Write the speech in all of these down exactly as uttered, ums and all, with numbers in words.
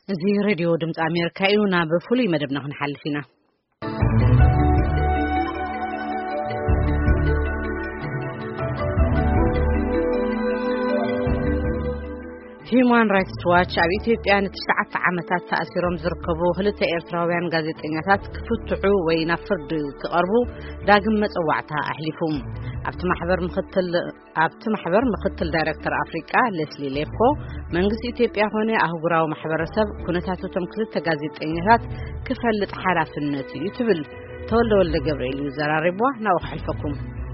زي راديو دمت أمريكا يونا بفولي مدبنا هنحلفنا Human Rights Watch ኣብ ኢትዮጵያ ንትሽዓተ ዓመታት ተኣሲሮም ዝርከቡ ክልተ ኤርትራውያን ጋዜጠኛታት ክፍትዑ ወይ ናብ ፍርዲ ክቐርቡ ዳግም መጽዋዕታ ኣሕሊፉ ኣብቲ ማሕበር ምክትል ኣብቲ ማሕበር ምክትል ዳይሬክተር አፍሪካ ሌስሊ ሌኮ መንግስቲ ኢትዮጵያ ሆነ አህጉራዊ ማሕበረሰብ ኩነታቶም ክልተ ጋዜጠኛታት ክፈልጥ ሓላፍነት እዩ ትብል ተወልደ ወልደ ገብርኤል ይዘራርቧ ናው xልፈኩም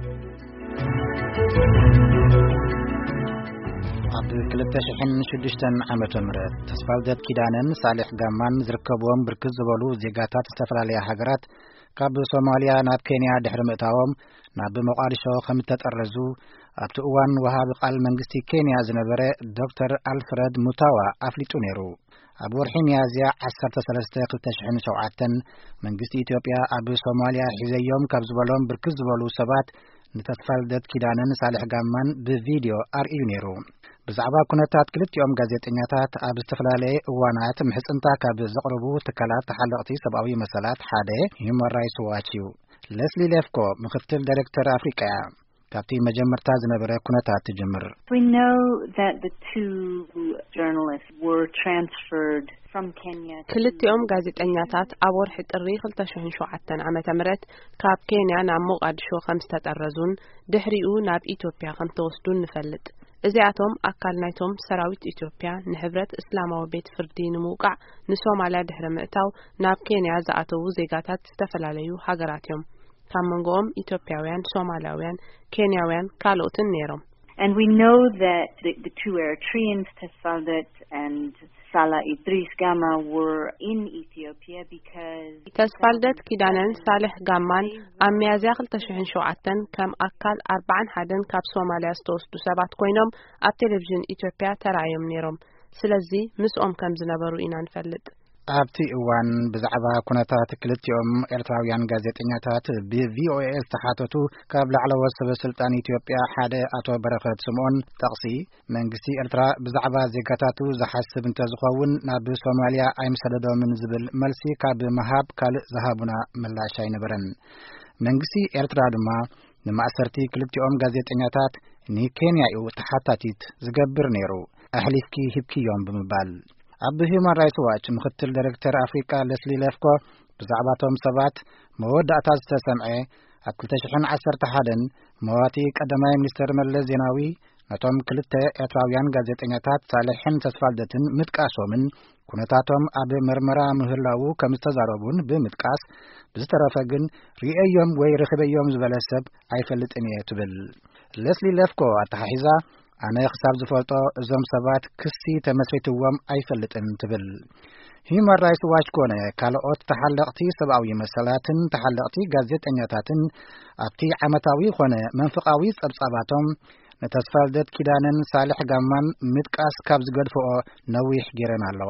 ኣብ ክልተ ሽሕን ሽዱሽተን ዓመተ ምህረት ተስፋልደት ኪዳነን ሳሊሕ ጋማን ዝርከብዎም ብርክት ዝበሉ ዜጋታት ዝተፈላለዩ ሃገራት ካብ ሶማሊያ ናብ ኬንያ ድሕሪ ምእታዎም ናብ ሞቃዲሾ ከም ተጠረዙ ኣብቲ እዋን ወሃቢ ቃል መንግስቲ ኬንያ ዝነበረ ዶክተር አልፍሬድ ሙታዋ ኣፍሊጡ ነይሩ ኣብ ወርሒ ሚያዝያ ዓሰርተ ሰለስተ ክልተ ሽሕን ሸውዓተ መንግስቲ ኢትዮጵያ ኣብ ሶማሊያ ሒዘዮም ካብ ዝበሎም ብርክት ዝበሉ ሰባት ንተስፋልደት ኪዳነን ሳሊሕ ጋማን ብቪዲዮ ኣርእዩ ነይሩ ብዛዕባ ኩነታት ክልቲኦም ጋዜጠኛታት ኣብ ዝተፈላለዩ እዋናት ምሕጽንታ ካብ ዘቕርቡ ትካላት ተሓለቕቲ ሰብኣዊ መሰላት ሓደ Human Rights Watch እዩ ሌስሊ ሌፍኮ ምክትል ዳይሬክተር አፍሪካ ካብቲ መጀመርታ ዝነበረ ኩነታት ትጅምር We know that the two journalists were transferred from Kenya ክልቲኦም ጋዜጠኛታት ኣብ ወርሒ ጥሪ ክልተ ሽሕን ሸውዓተ ዓመተ ምህረት ካብ ኬንያ ናብ ሞቃዲሾ ከም ዝተጠረዙን ድሕሪኡ ናብ ኢትዮጵያ ከም ተወስዱን ንፈልጥ እዚኣቶም ኣካል ናይቶም ሰራዊት ኢትዮጵያ ንሕብረት እስላማዊ ቤት ፍርዲ ንምውቃዕ ንሶማሊያ ድሕሪ ምእታው ናብ ኬንያ ዝኣተው ዜጋታት ዝተፈላለዩ ሃገራት እዮም ካብ መንጎኦም ኢትዮጵያውያን ሶማሊያውያን ኬንያውያን ካልኦትን ነይሮም And we know that the, the two Eritreans, Tesfaldet and Salah Idris Gama, were in Ethiopia because Tesfaldet Kidanen Salih Gaman am miazya ክልተ ሽሕን ሸውዓተ ከም ኣካል ኣርባዓን ሓደን ካብ ሶማሊያ ዝተወስዱ ሰባት ኮይኖም ኣብ ቴሌቪዥን ኢትዮጵያ ተራእዮም ነይሮም ስለዚ ምስኦም ከም ዝነበሩ ኢና ንፈልጥ ኣብቲ እዋን ብዛዕባ ኩነታት ክልቲኦም ኤርትራውያን ጋዜጠኛታት ብቪኦኤ ዝተሓተቱ ካብ ላዕለዎት ሰበስልጣን ኢትዮጵያ ሓደ ኣቶ በረኸት ስምዖን ጠቕሲ መንግስቲ ኤርትራ ብዛዕባ ዜጋታቱ ዝሓስብ እንተዝኸውን ናብ ሶማሊያ ኣይምሰደዶምን ዝብል መልሲ ካብ መሃብ ካልእ ዝሃቡና ምላሽ ኣይነበረን መንግስቲ ኤርትራ ድማ ንማእሰርቲ ክልቲኦም ጋዜጠኛታት ንኬንያ እዩ ተሓታቲት ዝገብር ነይሩ ኣሕሊፍኪ ሂብኪዮም ብምባል ኣብ Human Rights Watch ምክትል ዳይሬክተር አፍሪካ ሌስሊ ሌፍኮ ብዛዕባቶም ሰባት መወዳእታ ዝተሰምዐ ኣብ ክልተ ሽሕን ዓሰርተ ሓደ መዋቲ ቀዳማይ ሚኒስትር መለስ ዜናዊ ነቶም ክልተ ኤርትራውያን ጋዜጠኛታት ሳሊሕን ተስፋልደትን ምጥቃሶምን ኩነታቶም ኣብ ምርመራ ምህላው ከም ዝተዛረቡን ብምጥቃስ ብዝተረፈ ግን ሪእዮም ወይ ረኽበዮም ዝበለሰብ ኣይፈልጥን እየ ትብል ሌስሊ ሌፍኮ ኣተሓሒዛ ኣነ ክሳብ ዝፈልጦ እዞም ሰባት ክሲ ተመስሪትዎም ኣይፈልጥን ትብል Human Rights Watch ኮነ ካልኦት ተሓለቕቲ ሰብኣዊ መሰላትን ተሓለቕቲ ጋዜጠኛታትን ኣብቲ ዓመታዊ ኮነ መንፈቃዊ ጸብጻባቶም ነተስፋልደት ኪዳነን ሳሊሕ ጋማን ምጥቃስ ካብ ዝገድፈኦ ነዊሕ ጌረን ኣለዋ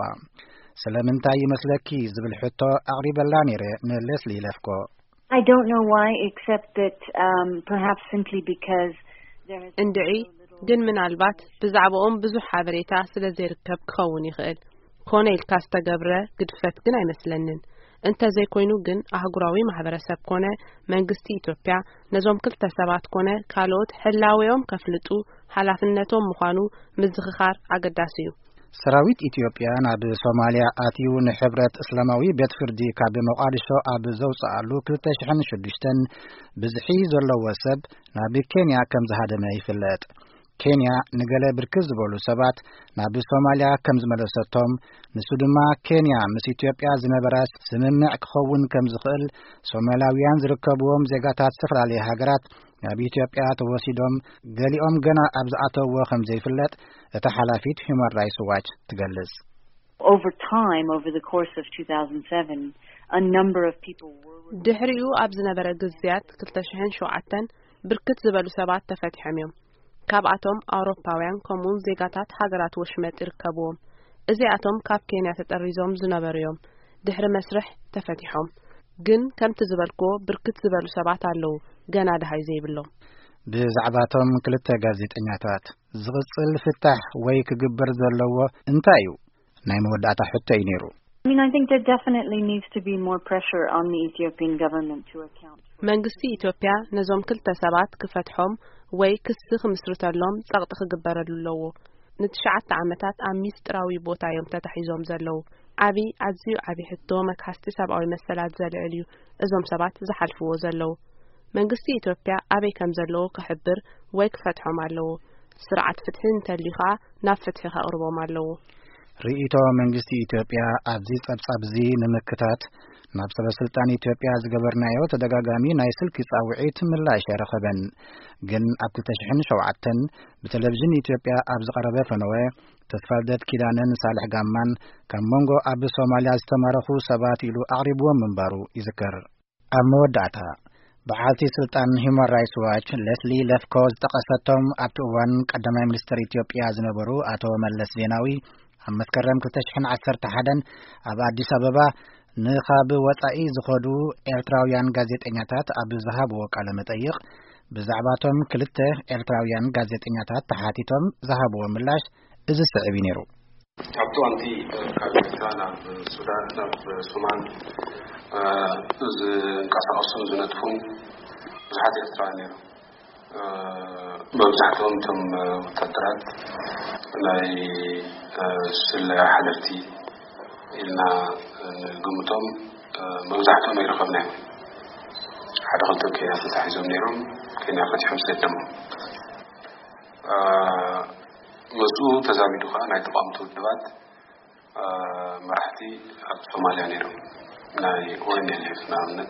ስለምንታይ ይመስለኪ ዝብል ሕቶ ኣቕሪበላ ነይረ ንሌስሊ ሌፍኮ I don't know why except that um, perhaps simply because there is እንድዒ ግን ምናልባት ብዛዕባኦም ብዙሕ ሓበሬታ ስለ ዘይርከብ ክኸውን ይኽእል ኮነ ኢልካ ዝተገብረ ግድፈት ግን ኣይመስለንን እንተ ዘይኮይኑ ግን አህጉራዊ ማሕበረሰብ ኮነ መንግስቲ ኢትዮጵያ ነዞም ክልተ ሰባት ኮነ ካልኦት ሕላዌኦም ከፍልጡ ሓላፍነቶም ምዃኑ ምዝኽኻር ኣገዳሲ እዩ ሰራዊት ኢትዮጵያ ናብ ሶማሊያ ኣትዩ ንሕብረት እስላማዊ ቤት ፍርዲ ካብ ሞቃዲሾ ኣብ ዘውፅኣሉ ክልተ ሽሕን ሽዱሽተ ብዝሒ ዘለዎ ሰብ ናብ ኬንያ ከም ዝሃደመ ይፍለጥ ኬንያ ንገለ ብርክት ዝበሉ ሰባት ናብ ሶማሊያ ከም ዝመለሰቶም ንሱ ድማ ኬንያ ምስ ኢትዮጵያ ዝነበራስ ስምምዕ ክኸውን ከም ዝኽእል ሶማሊያውያን ዝርከብዎም ዜጋታት ዝተፈላለዩ ሃገራት ናብ ኢትዮጵያ ተወሲዶም ገሊኦም ገና ኣብ ዝኣተውዎ ከም ዘይፍለጥ እታ ሓላፊት Human Rights Watch ትገልጽ Over time over the course of two thousand seven a number of people were ድሕሪኡ ኣብ ዝነበረ ግዝያት ክልተ ሽሕን ሸውዓተ ብርክት ዝበሉ ሰባት ተፈቲሖም እዮም ካብኣቶም አውሮፓውያን ኮሙን ዜጋታት ሃገራት ወሽመጥ ይርከብዎም እዚኣቶም ካብ ኬንያ ተጠሪዞም ዝነበሩ እዮም ድሕሪ መስርሕ ተፈቲሖም ግን ከምቲ ዝበልኮ ብርክት ዝበሉ ሰባት ኣለው ገና ደሃይ ዘይብሎም ብዛዕባቶም ክልተ ጋዜጠኛታት ዝቕጽል ፍታሕ ወይ ክግበር ዘለዎ እንታይ እዩ ናይ መወዳእታ ሕቶ እዩ ነይሩ። I mean, I think there definitely needs to be more pressure on the Ethiopian government to account. መንግስቲ ኢትዮጵያ ነዞም ክልተ ሰባት ክፈትሖም ወይ ክስ ክምስርተሎም ጸቕጥ ክግበረሉ ኣለዎ። ንትሽዓተ ዓመታት ኣብ ሚስጥራዊ ቦታ እዮም ተታሒዞም ዘለዉ። ዓቢ ኣዝዩ ዓቢ ሕቶ መካስቲ ሰብኣዊ መሰላት ዘልዕል እዩ እዞም ሰባት ዝሓልፍዎ ዘለዉ። መንግስቲ ኢትዮጵያ ኣበይ ከም ዘለዎ ክሕብር ወይ ክፈትሖም ኣለዎ። ስርዓት ፍትሒ እንተልዩ ኸዓ ናብ ፍትሒ ከቕርቦም ኣለዎ። ርኢቶ መንግስቲ ኢትዮጵያ ኣብዚ ጸብጻብ እዚ ንምክታት ናብ ሰበስልጣን ኢትዮጵያ ዝገበርናዮ ተደጋጋሚ ናይ ስልኪ ጻውዒት ምላሽ ረኸበን። ግን ኣብ ክልተ ሽሕን ሸውዓተን ብቴሌቪዥን ኢትዮጵያ ኣብ ዝቐረበ ፈነወ ተስፋልደት ኪዳንን ሳልሕ ጋማን ካብ መንጎ ኣብ ሶማልያ ዝተማረኹ ሰባት ኢሉ ኣቕሪብዎም ምንባሩ ይዝከር። ኣብ መወዳእታ በዓልቲ ስልጣን ሂውማን ራይትስ ዋች ሌስሊ ለፍኮ ዝጠቐሰቶም ኣብቲ እዋን ቀዳማይ ሚኒስትር ኢትዮጵያ ዝነበሩ አቶ መለስ ዜናዊ ኣብ መስከረም ክልተ ሽሕን ዓሰርተ ሓደን ኣብ አዲስ አበባ ንኻብ ወጻኢ ዝኸዱ ኤርትራውያን ጋዜጠኛታት ኣብ ዝሃብዎ ቃለ መጠይቕ ብዛዕባቶም ክልተ ኤርትራውያን ጋዜጠኛታት ተሓቲቶም ዝሃብዎ ምላሽ እዚ ስዕብ ነይሩ። ኣብቲ ኣንቲ ካብ ኤርትራ ናብ ሱዳን ናብ ሶማል ዝንቀሳቐሱን ዝነጥፉን ብዙሓት ኤርትራውያን ነይሩ። መብዛሕትኦም እቶም ወታደራት ናይ ስለላ ሓለፍቲ ኢልና ግምቶም መብዛሕትኦም ኣይረኸብናዮም። ሓደ ክልተ ኬንያ ተታሒዞም ነይሮም ኬንያ ፈቲሖም ስለደሞ ምስኡ ተዛሚዱ ከዓ ናይ ተቋምቲ ውድባት መራሕቲ ኣብ ሶማልያ ነይሮም። ናይ ኦኤንኤልኤፍ ንኣብነት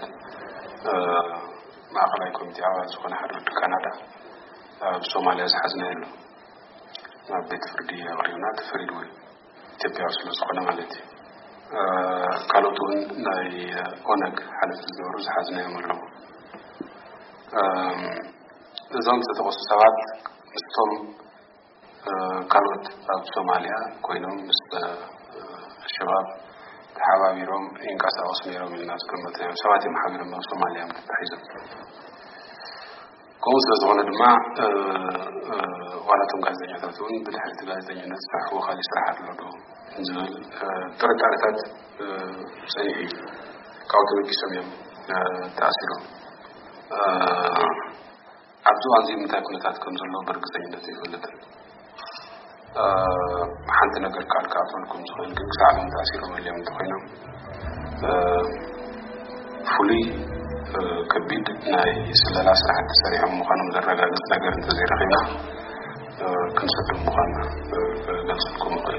ማእኸላይ ኮሚቴ ኣባል ዝኾነ ሓደ ወዲ ካናዳ ኣብ ሶማልያ ዝሓዝናየሉ ናብ ቤት ፍርዲ ኣቕሪብና ተፈሪድዎ ኢትዮጵያ ስለ ዝኾነ ማለት እዩ። ካልኦት እውን ናይ ኦነግ ሓለፍቲ ዝነበሩ ዝሓዝናዮም ኣለዉ። እዞም ዝተጠቐሱ ሰባት ምስቶም ካልኦት ኣብ ሶማልያ ኮይኖም ምስ ሸባብ ተሓባቢሮም ይንቀሳቐሱ ነይሮም ኢልና ዝገመት ሰባት እዮም ሓቢሮም ኣብ ሶማልያ ተታሒዞም። ከምኡ ስለ ዝኾነ ድማ ዋላቶም ጋዜጠኛታት እውን ብድሕሪ ጋዜጠኝነት ዝሰርሕዎ ካሊእ ስራሕ ኣሎ ዶ ዝብል ጥርጣሬታት ፀኒሑ እዩ። ካብኡ ተበጊሶም እዮም ተኣሲሮም። ኣብዚ እዋን እዚ ምንታይ ኩነታት ከም ዘሎ በእርግጠኝነት ይፈልጥን። ሓንቲ ነገር ቃል ክኣትወልኩም ዝኽእል ግን ክሳብ ሎም ተኣሲሮም እዮም እንተኮይኖም ፍሉይ ከቢድ ናይ ስለላ ስራሕቲ ሰሪሖም ምዃኖም ዘረጋግፅ ነገር እንተዘይረኺብና ክንሰዶም ምዃንና ገልጽልኩም ይኽእል።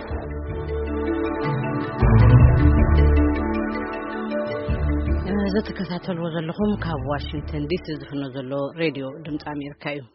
ዘተከታተልዎ ዘለኹም ካብ ዋሽንግተን ዲሲ ዝፍኖ ዘሎ ሬድዮ ድምፂ ኣሜሪካ እዩ።